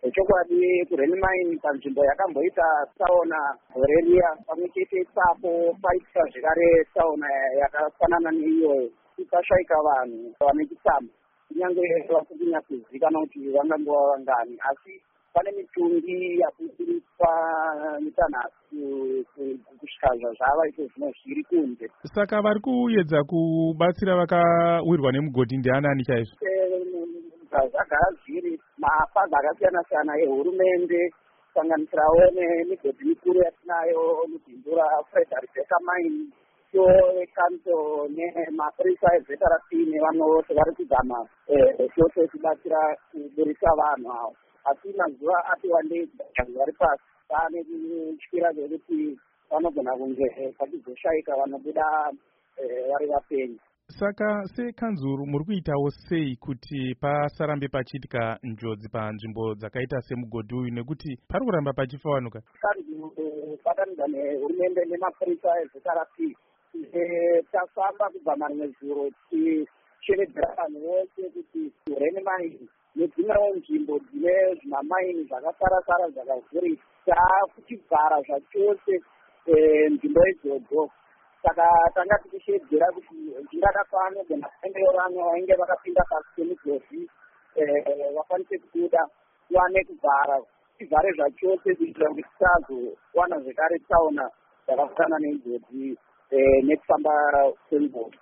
zvechokwadi kurenimine panzvimbo yakamboita tsaona gore riya, pamwe chete ipapo paitika zvekare tsaona yakafanana neiyoyo, ikashaika vanhu vane chitsama, kunyange vasinyakuzivikanwa kuti vangangova vangani, asi pane mitumbi yakusiriswa mitanhatu kusvika zvazvava iko zvino zviri kunze. Saka vari kuedza kubatsira vakawirwa nemugodhi ndianani chaizvo? Zvagara zviri mapazi akasiyana-siyana ehurumende, kusanganisirawo nemigodhi mikuru yatinayo mudhimbura Frederick Mine, kanso nemapurisa eZRP nevanhu vose vari kuzama chose kubatsira kuburisa vanhu avo. Asi mazuva ati wandei vari pasi pane kutyira zvekuti vanogona kunge pachizoshaika vanobuda vari vapenyu. Saka sekanzuru muri kuitawo sei kuti pasarambe pachiitika njodzi panzvimbo dzakaita semugodhi uyu, nekuti pari kuramba pachifawanuka? Kanzuru padanidza nehurumende nemapurisa eZRP tafamba kubva marimwe zuro tichiredzera vanhu vose kuti renimine nedzimwewo nzvimbo dzine zvimamaini zvakasara zvakavhurika takuchivhara zvachose nzvimbo idzodzo. Saka tanga tichishedzera kuti ndingadafana gona kuendeyo vamwe vainge vakapinda pasi pemigodhi vakwanise kubuda wane kuvhara, tivhare zvachose kuitira kuti tisazowana zvekare tsaona dzakafanana neidzodzo nekufamba kwemigodhi.